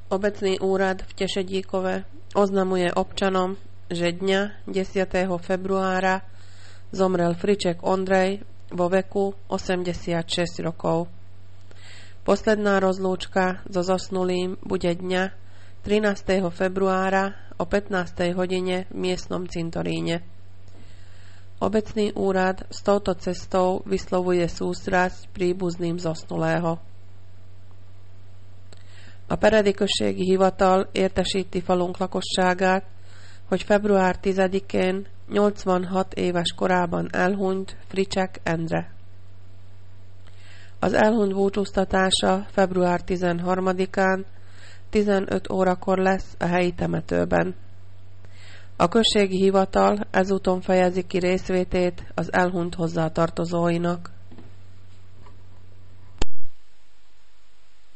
Obecný úrad v Tešedíkove oznamuje občanom, že dňa 10. februára zomrel Friček Ondrej vo veku 86 rokov. Posledná rozlúčka so zosnulým bude dňa 13. februára o 15. hodine v miestnom cintoríne. Obecný úrad s touto cestou vyslovuje sústrasť príbuzným zosnulého. A Perediközségi Hivatal értesíti falunk lakosságát, hogy február 10-én 86 éves korában elhunyt Friček Endre. Az elhunyt búcsúztatása február 13-án 15 órakor lesz a helyi temetőben. A községi hivatal ezúton fejezi ki részvétét az elhunyt hozzátartozóinak.